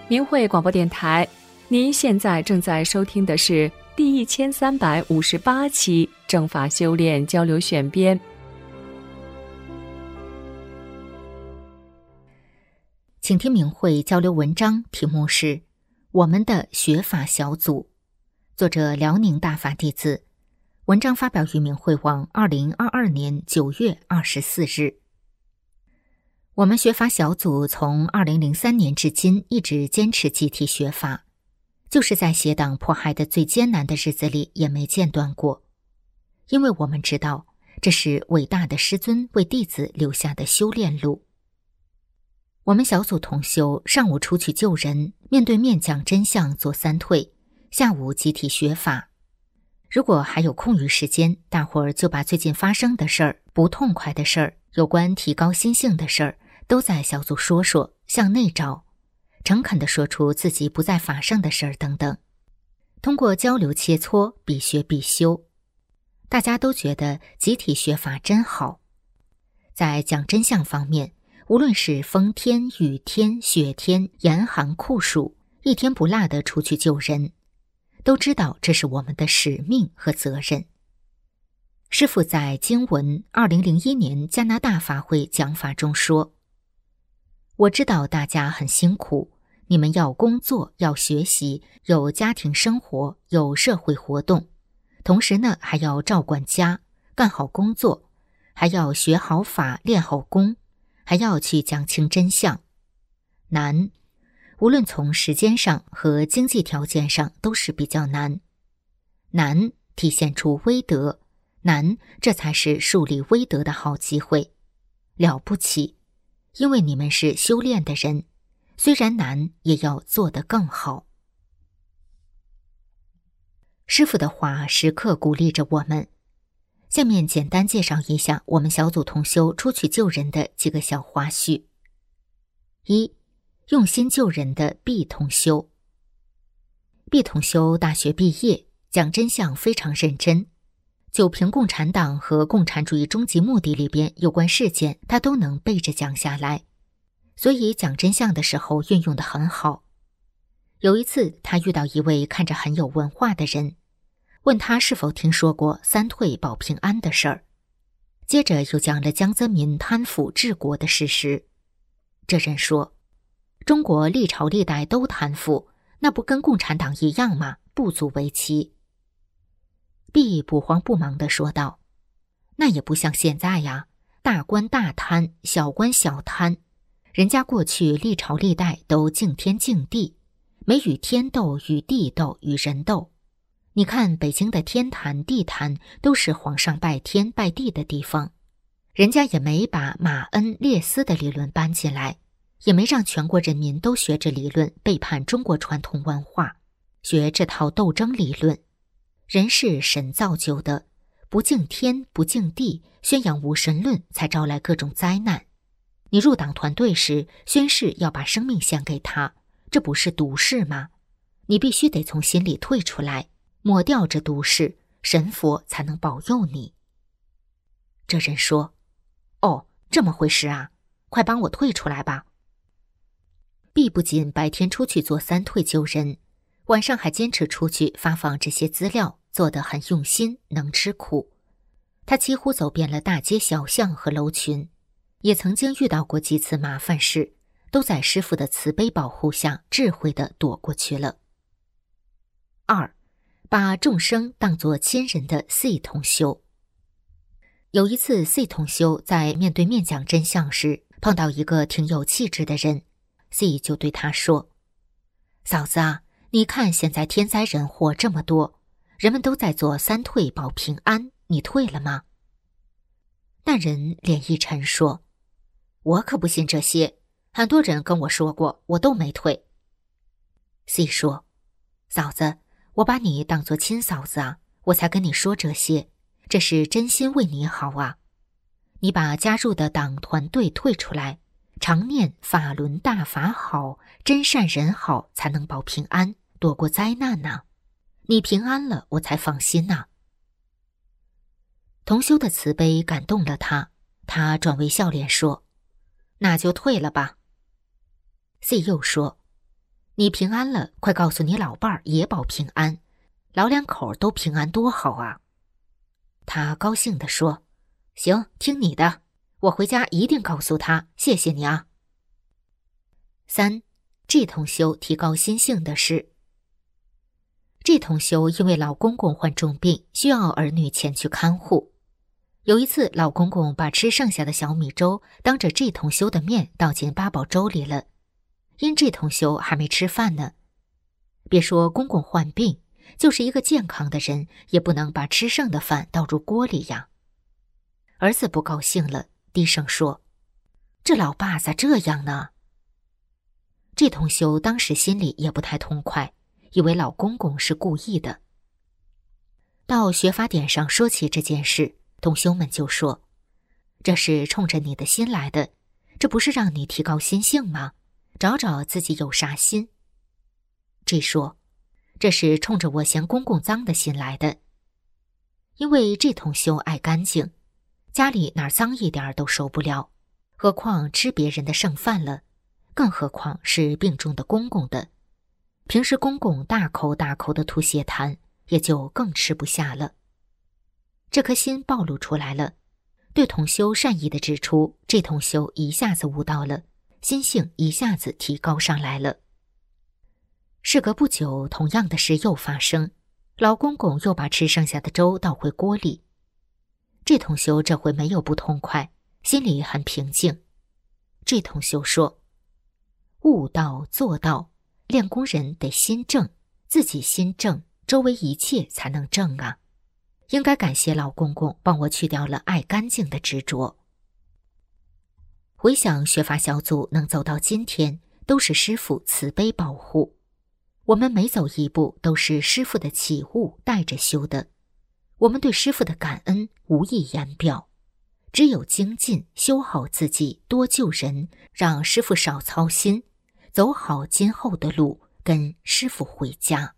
明慧广播电台，您现在正在收听的是第1358期正法修炼交流选编。 请听明慧交流文章，题目是《我们的学法小组》，作者辽宁大法弟子。文章发表于明慧网2022年9月24日。我们学法小组从2003年至今一直坚持集体学法，就是在邪党迫害的最艰难的日子里也没间断过。因为我们知道，这是伟大的师尊为弟子留下的修炼路。我们小组同修上午出去救人，面对面讲真相做三退，下午集体学法。如果还有空余时间，大伙儿就把最近发生的事儿、不痛快的事儿、有关提高心性的事儿，都在小组说说，向内找，诚恳地说出自己不在法上的事儿等等。通过交流切磋，必学必修，大家都觉得集体学法真好。在讲真相方面，无论是风天、雨天、雪天、严寒酷暑，一天不落地出去救人，都知道这是我们的使命和责任。师父在经文2001年加拿大法会讲法中说，我知道大家很辛苦，你们要工作，要学习，有家庭生活，有社会活动，同时呢还要照管家，干好工作，还要学好法，练好功，还要去讲清真相。难，无论从时间上和经济条件上都是比较难。难体现出威德，难这才是树立威德的好机会。了不起，因为你们是修炼的人，虽然难也要做得更好。师父的话时刻鼓励着我们。下面简单介绍一下我们小组同修出去救人的几个小花絮。一、用心救人的毕同修。毕同修大学毕业，讲真相非常认真，就凭共产党和共产主义终极目的里边有关事件，他都能背着讲下来，所以讲真相的时候运用得很好。有一次他遇到一位看着很有文化的人，问他是否听说过三退保平安的事儿，接着又讲了江泽民贪腐治国的事实。这人说，中国历朝历代都贪腐，那不跟共产党一样吗？不足为奇。毕不慌不忙地说道，那也不像现在呀，大官大贪，小官小贪，人家过去历朝历代都敬天敬地，没与天斗，与地斗，与人斗。你看北京的天坛地坛都是皇上拜天拜地的地方，人家也没把马恩列斯的理论搬进来，也没让全国人民都学这理论背叛中国传统文化，学这套斗争理论。人是神造就的，不敬天不敬地，宣扬无神论，才招来各种灾难。你入党团队时宣誓要把生命献给他，这不是毒誓吗？你必须得从心里退出来，抹掉这毒誓，神佛才能保佑你。这人说，哦，这么回事啊，快帮我退出来吧。毕不仅白天出去做三退救人，晚上还坚持出去发放这些资料，做得很用心，能吃苦。他几乎走遍了大街小巷和楼群，也曾经遇到过几次麻烦事，都在师父的慈悲保护下智慧地躲过去了。二、把众生当作亲人的 C 同修。有一次 C 同修在面对面讲真相时，碰到一个挺有气质的人， C 就对他说，嫂子啊，你看现在天灾人祸这么多，人们都在做三退保平安，你退了吗？那人脸一沉说，我可不信这些，很多人跟我说过，我都没退。 C 说，嫂子，我把你当作亲嫂子啊，我才跟你说这些，这是真心为你好啊。你把加入的党团队退出来，常念法轮大法好，真善人好，才能保平安，躲过灾难啊。你平安了，我才放心啊。同修的慈悲感动了他，他转为笑脸说，那就退了吧。C 又说， 你平安了，快告诉你老伴儿也保平安，老两口都平安多好啊。他高兴地说，行，听你的，我回家一定告诉他，谢谢你啊。3. 这同修提高心性的事。这同修因为老公公患重病，需要儿女前去看护。有一次，老公公把吃剩下的小米粥当着这同修的面倒进八宝粥里了，因这同修还没吃饭呢。别说公公患病，就是一个健康的人也不能把吃剩的饭倒入锅里呀。儿子不高兴了，低声说，这老爸咋这样呢？这同修当时心里也不太痛快，以为老公公是故意的。到学法典上说起这件事，同修们就说，这是冲着你的心来的，这不是让你提高心性吗？找找自己有啥心。这说，这是冲着我嫌公公脏的心来的。因为这同修爱干净，家里哪儿脏一点都受不了，何况吃别人的剩饭了，更何况是病中的公公的。平时公公大口大口的吐血痰，也就更吃不下了。这颗心暴露出来了，对同修善意的指出，这同修一下子悟到了，心性一下子提高上来了。事隔不久，同样的事又发生，老公公又把吃剩下的粥倒回锅里。这同修这回没有不痛快，心里很平静。这同修说，悟道做道，练功人得心正，自己心正，周围一切才能正啊。应该感谢老公公帮我去掉了爱干净的执着。回想学法小组能走到今天，都是师父慈悲保护。我们每走一步都是师父的启悟带着修的，我们对师父的感恩无以言表。只有精进，修好自己，多救人，让师父少操心，走好今后的路，跟师父回家。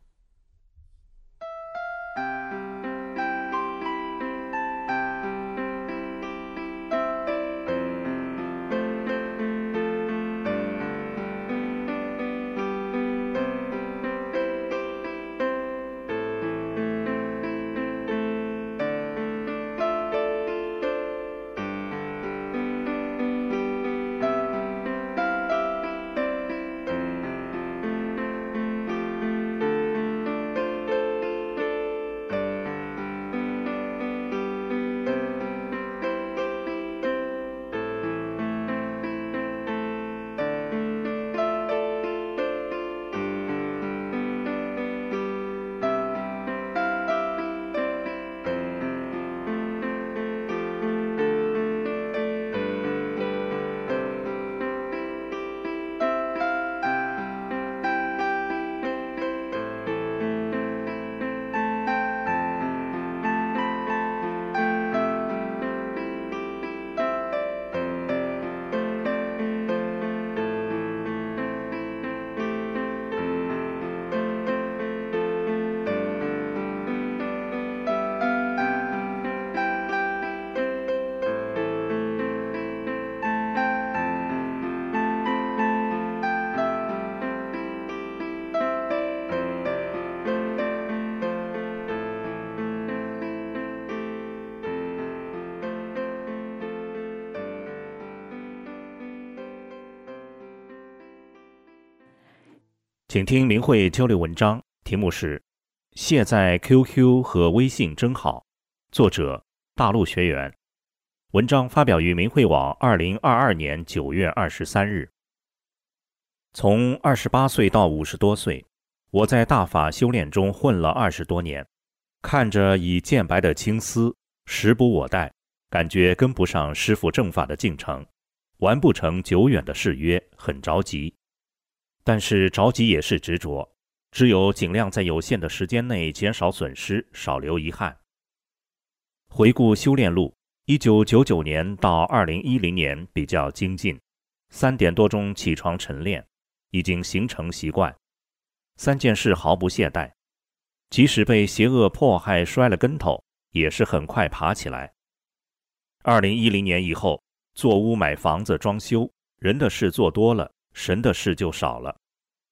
请听明慧交流文章，题目是卸载 QQ 和微信真好，作者大陆学员。文章发表于明慧网2022年9月23日。从28岁到50多岁，我在大法修炼中混了20多年，看着已渐白的青丝，时不我待，感觉跟不上师父正法的进程，完不成久远的誓约，很着急。但是着急也是执着，只有尽量在有限的时间内减少损失，少留遗憾。回顾修炼路，1999年到2010年比较精进，3点多钟起床晨练，已经形成习惯。3件事毫不懈怠，即使被邪恶迫害摔了跟头，也是很快爬起来。2010年以后，做屋买房子装修，人的事做多了，神的事就少了。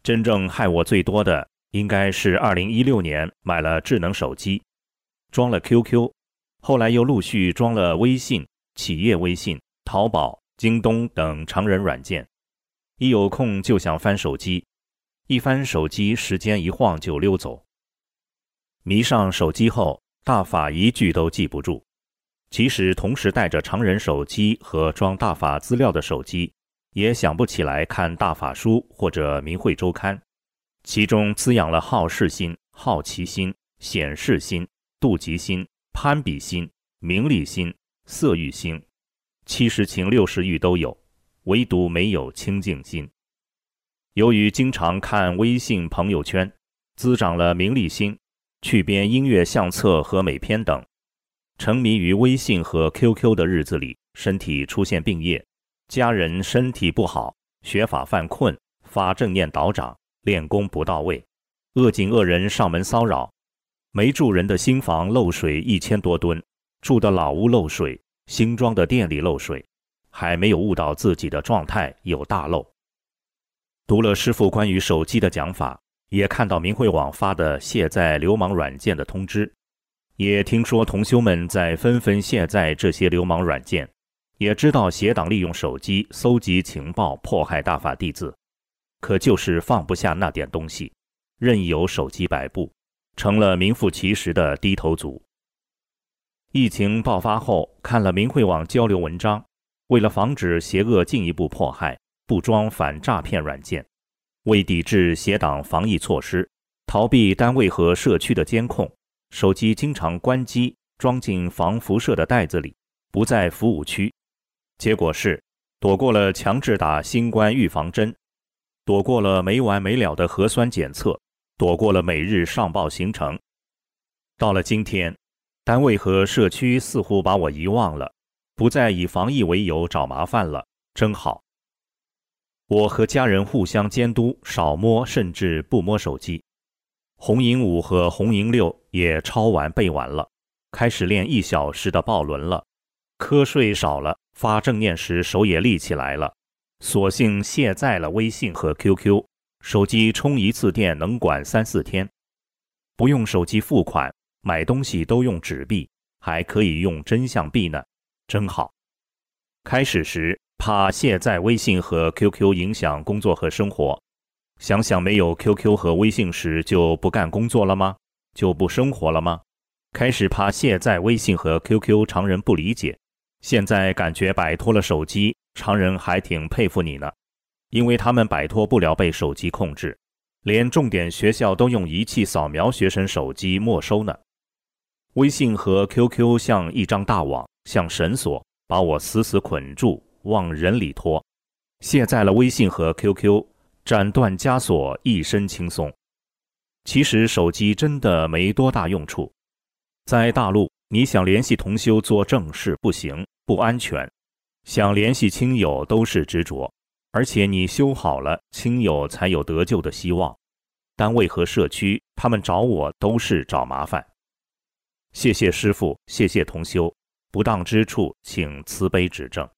真正害我最多的应该是2016年买了智能手机，装了 QQ， 后来又陆续装了微信、企业微信、淘宝、京东等常人软件。一有空就想翻手机，一翻手机时间一晃就溜走。迷上手机后，大法一句都记不住，即使同时带着常人手机和装大法资料的手机，也想不起来看大法书或者明慧周刊，其中滋养了好事心、好奇心、显示心、妒忌心、攀比心、名利心、色欲心，70情60欲都有，唯独没有清净心。由于经常看微信朋友圈，滋长了名利心，去编音乐相册和美片等，沉迷于微信和 QQ 的日子里，身体出现病业，家人身体不好，学法犯困，发正念倒长，练功不到位，恶境恶人上门骚扰，没住人的新房漏水1000多吨，住的老屋漏水，新装的店里漏水，还没有悟到自己的状态有大漏。读了师父关于手机的讲法，也看到明慧网发的卸载流氓软件的通知，也听说同修们在纷纷卸载这些流氓软件，也知道邪党利用手机搜集情报迫害大法弟子，可就是放不下那点东西，任由手机摆布，成了名副其实的低头族。疫情爆发后，看了明慧网交流文章，为了防止邪恶进一步迫害，不装反诈骗软件，为抵制邪党防疫措施，逃避单位和社区的监控，手机经常关机，装进防辐射的袋子里，不在服务区。结果是躲过了强制打新冠预防针，躲过了没完没了的核酸检测，躲过了每日上报行程。到了今天，单位和社区似乎把我遗忘了，不再以防疫为由找麻烦了，真好。我和家人互相监督，少摸甚至不摸手机。红营5和红营6也抄完背完了，开始练1小时的抱轮了。瞌睡少了，发正念时手也立起来了。索性卸载了微信和 QQ， 手机充一次电能管3、4天。不用手机付款，买东西都用纸币，还可以用真相币呢，真好。开始时怕卸载微信和 QQ 影响工作和生活，想想没有 QQ 和微信时就不干工作了吗？就不生活了吗？开始怕卸载微信和 QQ 常人不理解，现在感觉摆脱了手机，常人还挺佩服你呢，因为他们摆脱不了被手机控制，连重点学校都用仪器扫描学生手机没收呢。微信和 QQ 像一张大网，像绳索，把我死死捆住，往人里拖。卸载了微信和 QQ， 斩断枷锁，一身轻松。其实手机真的没多大用处。在大陆，你想联系同修做正事不行，不安全；想联系亲友都是执着，而且你修好了，亲友才有得救的希望。单位和社区，他们找我都是找麻烦。谢谢师父，谢谢同修，不当之处请慈悲指正。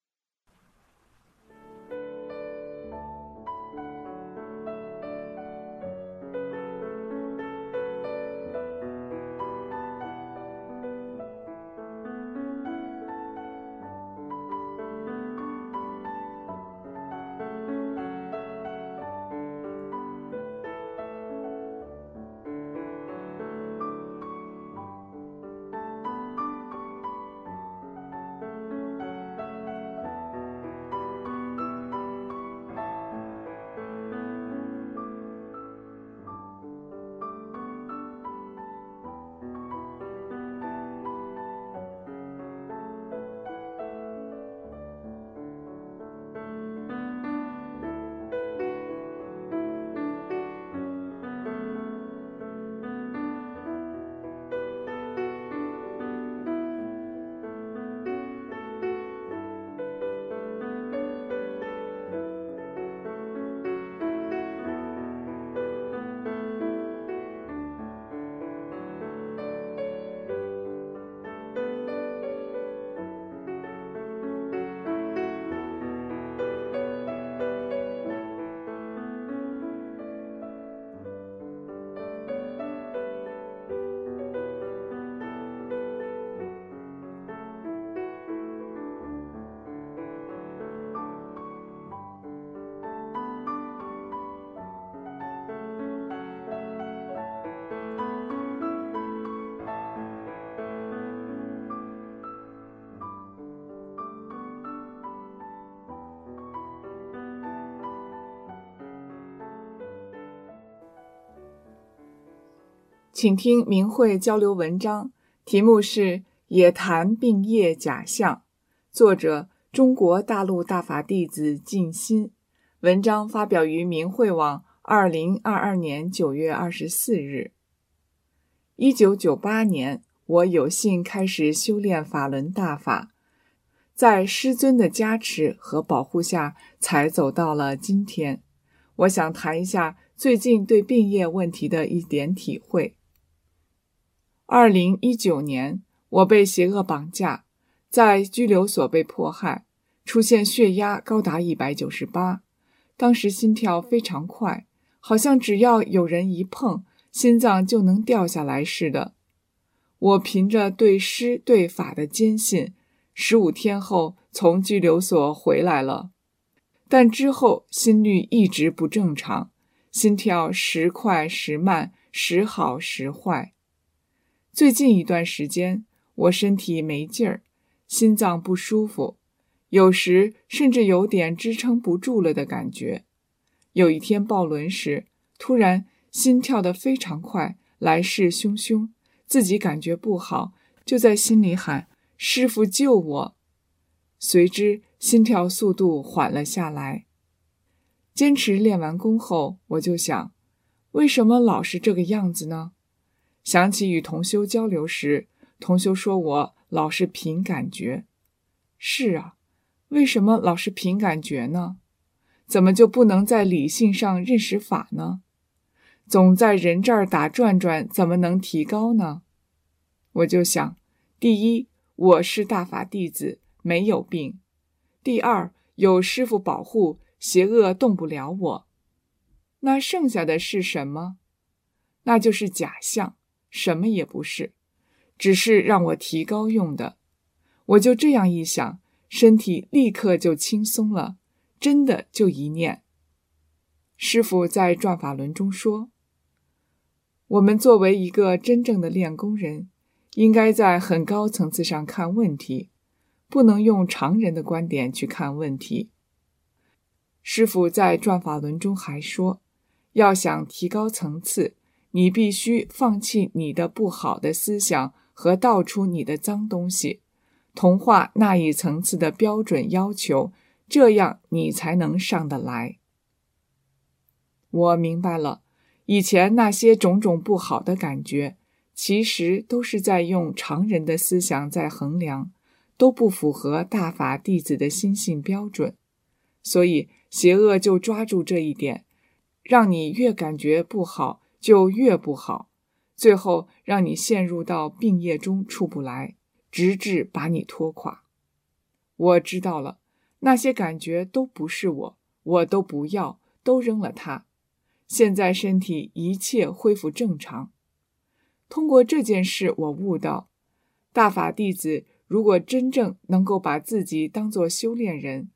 请听明慧交流文章，题目是《也谈病业假象》，作者中国大陆大法弟子静心，文章发表于明慧网2022年9月24日。1998年，我有幸开始修炼法轮大法，在师尊的加持和保护下，才走到了今天。我想谈一下最近对病业问题的一点体会。2019年，我被邪恶绑架，在拘留所被迫害，出现血压高达198，当时心跳非常快，好像只要有人一碰，心脏就能掉下来似的。我凭着对师对法的坚信，15天后从拘留所回来了，但之后心率一直不正常，心跳时快时慢，时好时坏。最近一段时间，我身体没劲儿，心脏不舒服，有时甚至有点支撑不住了的感觉。有一天抱轮时，突然心跳得非常快，来势汹汹，自己感觉不好，就在心里喊：师父救我！随之心跳速度缓了下来。坚持练完功后，我就想，为什么老是这个样子呢？想起与同修交流时，同修说我老是凭感觉。是啊，为什么老是凭感觉呢？怎么就不能在理性上认识法呢？总在人这儿打转转，怎么能提高呢？我就想，第一，我是大法弟子，没有病；第二，有师父保护，邪恶动不了我。那剩下的是什么？那就是假象，什么也不是，只是让我提高用的。我就这样一想，身体立刻就轻松了，真的就一念。师父在转法轮中说，我们作为一个真正的练功人，应该在很高层次上看问题，不能用常人的观点去看问题。师父在转法轮中还说，要想提高层次，你必须放弃你的不好的思想和倒出你的脏东西，同化那一层次的标准要求，这样你才能上得来。我明白了，以前那些种种不好的感觉，其实都是在用常人的思想在衡量，都不符合大法弟子的心性标准。所以邪恶就抓住这一点，让你越感觉不好就越不好，最后让你陷入到病业中出不来，直至把你拖垮。我知道了，那些感觉都不是我，我都不要，都扔了它。现在身体一切恢复正常。通过这件事，我悟到，大法弟子如果真正能够把自己当作修炼人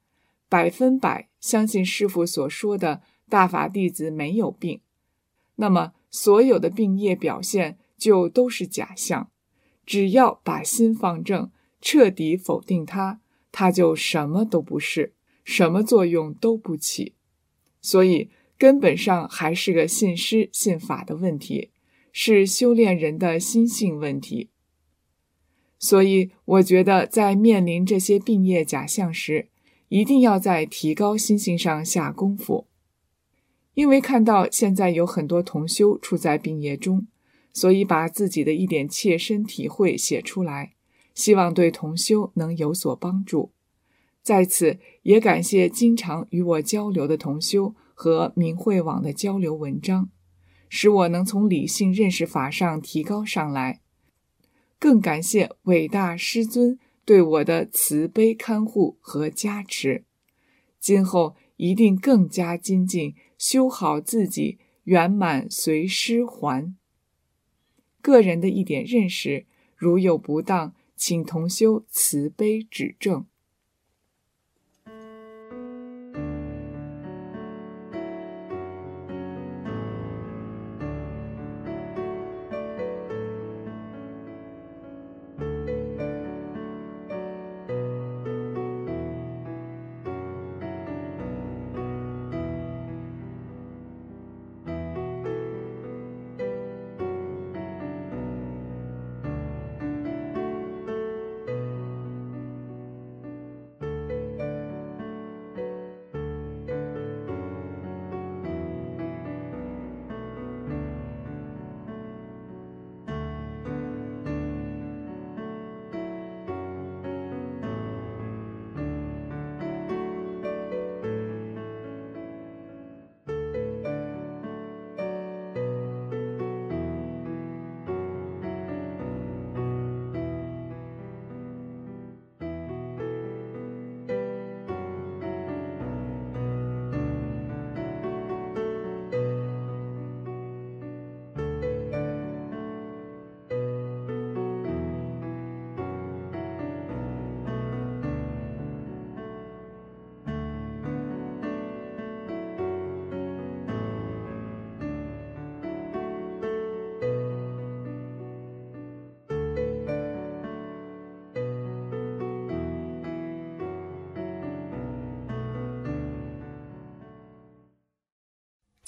，100%相信师父所说的大法弟子没有病，那么所有的病业表现就都是假象。只要把心放正，彻底否定它，它就什么都不是，什么作用都不起。所以根本上还是个信师信法的问题，是修炼人的心性问题。所以我觉得在面临这些病业假象时，一定要在提高心性上下功夫。因为看到现在有很多同修处在病业中，所以把自己的一点切身体会写出来，希望对同修能有所帮助。在此也感谢经常与我交流的同修和明慧网的交流文章，使我能从理性认识法上提高上来。更感谢伟大师尊对我的慈悲看护和加持，今后一定更加精进，修好自己，圆满随师还。个人的一点认识，如有不当，请同修慈悲指正。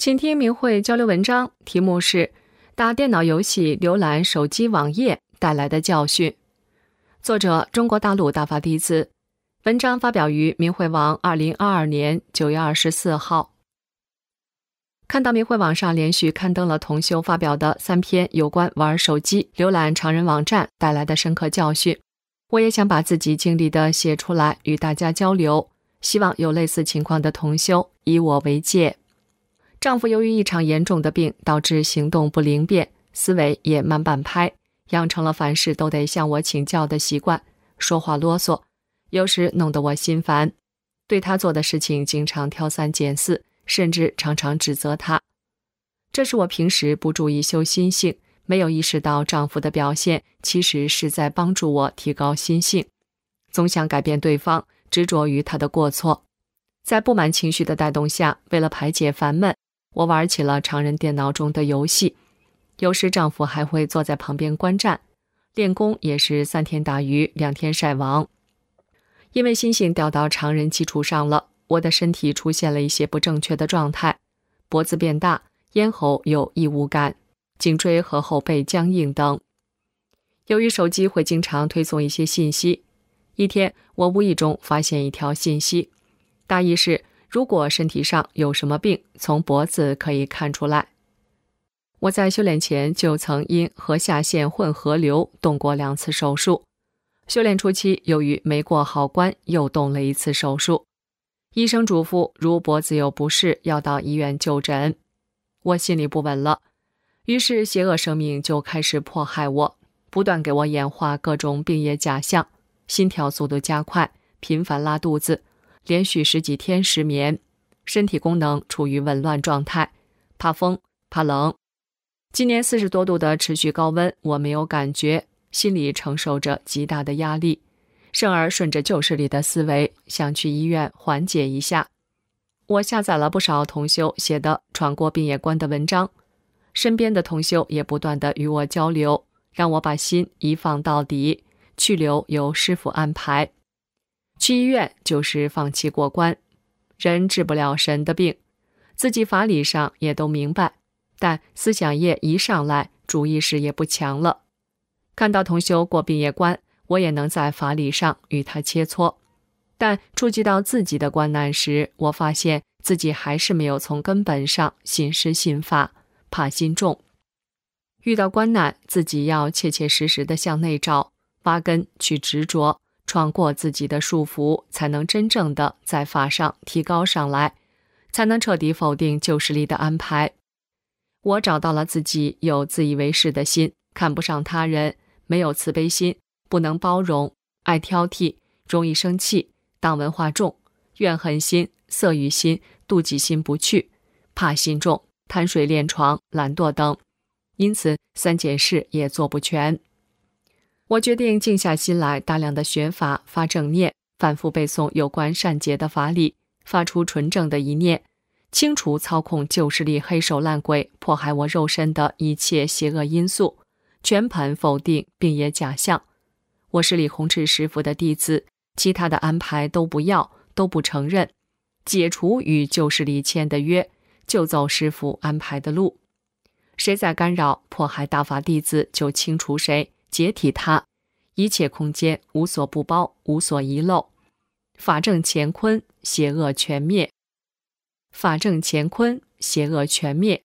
请听明慧交流文章，题目是打电脑游戏浏览手机网页带来的教训。作者中国大陆大法弟子，文章发表于明慧网2022年9月24号。看到明慧网上连续刊登了同修发表的3篇有关玩手机浏览常人网站带来的深刻教训，我也想把自己经历的写出来与大家交流，希望有类似情况的同修以我为戒。丈夫由于一场严重的病，导致行动不灵便，思维也慢半拍，养成了凡事都得向我请教的习惯，说话啰嗦，有时弄得我心烦，对他做的事情经常挑三拣四，甚至常常指责他。这是我平时不注意修心性，没有意识到丈夫的表现其实是在帮助我提高心性，总想改变对方，执着于他的过错。在不满情绪的带动下，为了排解烦闷，我玩起了常人电脑中的游戏，有时丈夫还会坐在旁边观战，练功也是3天打鱼2天晒网。因为心性掉到常人基础上了，我的身体出现了一些不正确的状态，脖子变大，咽喉有异物感，颈椎和后背僵硬等。由于手机会经常推送一些信息，一天我无意中发现一条信息，大意是如果身体上有什么病，从脖子可以看出来。我在修炼前就曾因颌下腺混合瘤动过2次手术，修炼初期由于没过好关，又动了1次手术。医生嘱咐如脖子有不适，要到医院就诊。我心里不稳了，于是邪恶生命就开始迫害我，不断给我演化各种病业假象，心跳速度加快，频繁拉肚子，连续10几天失眠，身体功能处于紊乱状态，怕风怕冷。今年40多度的持续高温我没有感觉，心里承受着极大的压力，甚而顺着旧势力的思维，想去医院缓解一下。我下载了不少同修写的闯过病业关的文章，身边的同修也不断地与我交流，让我把心一放到底，去留由师父安排。去医院就是放弃过关，人治不了神的病，自己法理上也都明白，但思想业一上来，主意识也不强了。看到同修过病业关，我也能在法理上与他切磋，但触及到自己的关难时，我发现自己还是没有从根本上信师信法，怕心重。遇到关难，自己要切切实实地向内找，挖根去执着，闯过自己的束缚，才能真正的在法上提高上来，才能彻底否定旧势力的安排。我找到了自己有自以为是的心，看不上他人，没有慈悲心，不能包容，爱挑剔，容易生气，党文化重，怨恨心、色欲心、妒忌心不去，怕心重，贪睡恋床、懒惰等，因此3件事也做不全。我决定静下心来，大量的学法，发正念，反复背诵有关善解的法理，发出纯正的一念，清除操控旧势力黑手烂鬼迫害我肉身的一切邪恶因素，全盘否定并业假象。我是李洪志师父的弟子，其他的安排都不要，都不承认，解除与旧势力签的约，就走师父安排的路。谁在干扰迫害大法弟子，就清除谁，解体他，一切空间无所不包，无所遗漏。法正乾坤，邪恶全灭。法正乾坤，邪恶全灭。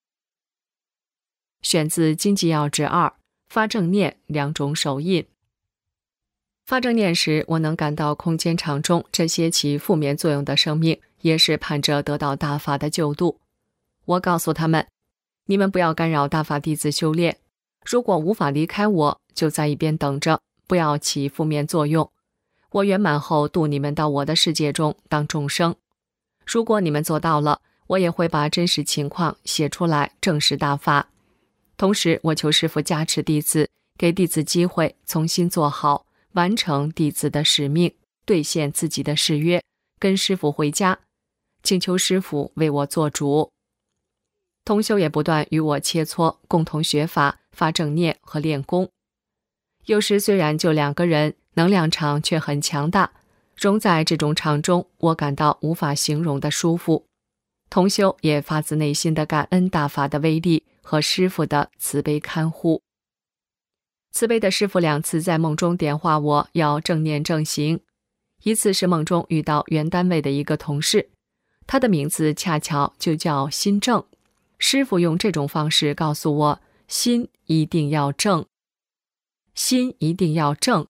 选自《经济要旨2》，发正念2种手印。发正念时，我能感到空间场中这些起负面作用的生命，也是盼着得到大法的救度。我告诉他们，你们不要干扰大法弟子修炼，如果无法离开我，就在一边等着，不要起负面作用。我圆满后度你们到我的世界中当众生。如果你们做到了，我也会把真实情况写出来，证实大法。同时我求师父加持弟子，给弟子机会重新做好，完成弟子的使命，兑现自己的誓约，跟师父回家，请求师父为我做主。同修也不断与我切磋，共同学法，发正念和练功。有时虽然就2个人，能量场却很强大，融在这种场中，我感到无法形容的舒服。 同修也发自内心的感恩大法的威力和师父的慈悲看护。慈悲的师父2次在梦中点化我要正念正行，一次是梦中遇到原单位的一个同事，他的名字恰巧就叫心正，师父用这种方式告诉我，心一定要正，心一定要正。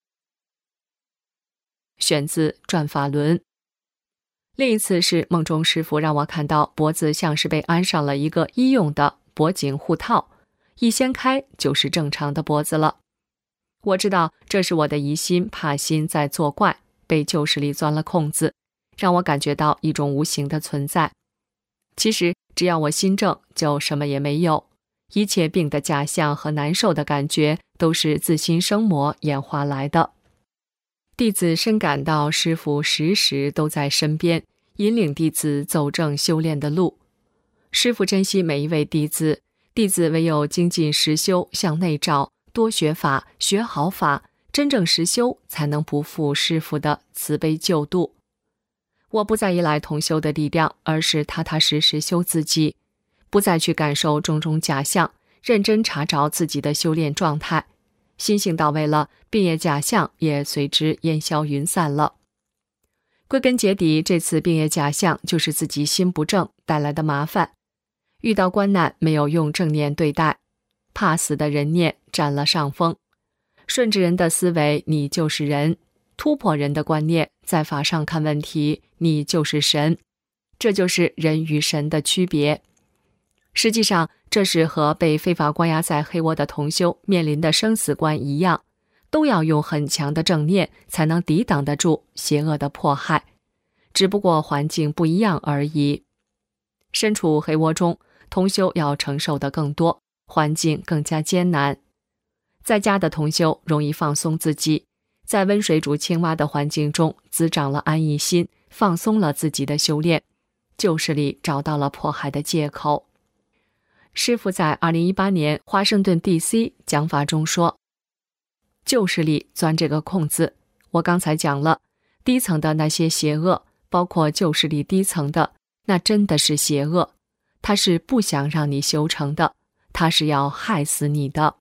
选自《转法轮》。另一次是梦中师父让我看到脖子像是被安上了一个医用的脖颈护套，一掀开就是正常的脖子了。我知道这是我的疑心怕心在作怪，被旧势力钻了空子，让我感觉到一种无形的存在。其实只要我心正，就什么也没有，一切病的假象和难受的感觉都是自心生魔演化来的。弟子深感到师父时时都在身边，引领弟子走正修炼的路。师父珍惜每一位弟子，弟子唯有精进实修，向内照，多学法，学好法，真正实修，才能不负师父的慈悲救度。我不再依赖同修的力量，而是踏踏实实修自己，不再去感受种种假象，认真查找自己的修炼状态。心性到位了，病业假象也随之烟消云散了。归根结底，这次病业假象就是自己心不正带来的麻烦。遇到关难没有用正念对待，怕死的人念占了上风。顺着人的思维，你就是人；突破人的观念，在法上看问题，你就是神。这就是人与神的区别。实际上，这是和被非法关押在黑窝的同修面临的生死关一样，都要用很强的正念才能抵挡得住邪恶的迫害，只不过环境不一样而已。身处黑窝中，同修要承受的更多，环境更加艰难。在家的同修容易放松自己，在温水煮青蛙的环境中滋长了安逸心，放松了自己的修炼，旧势力找到了迫害的借口。师父在2018年华盛顿 DC 讲法中说，旧势力钻这个空子，我刚才讲了，低层的那些邪恶，包括旧势力低层的，那真的是邪恶，他是不想让你修成的，他是要害死你的。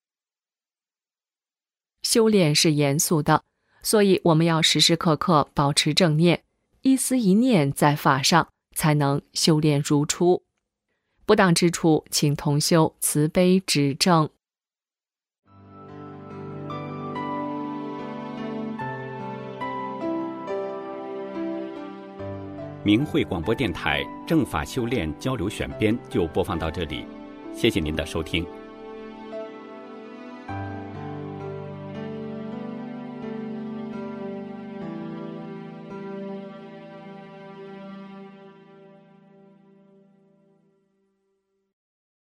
修炼是严肃的，所以我们要时时刻刻保持正念，一思一念在法上，才能修炼如初。不当之处，请同修慈悲指正。 明慧广播电台正法修炼交流选编就播放到这里，谢谢您的收听。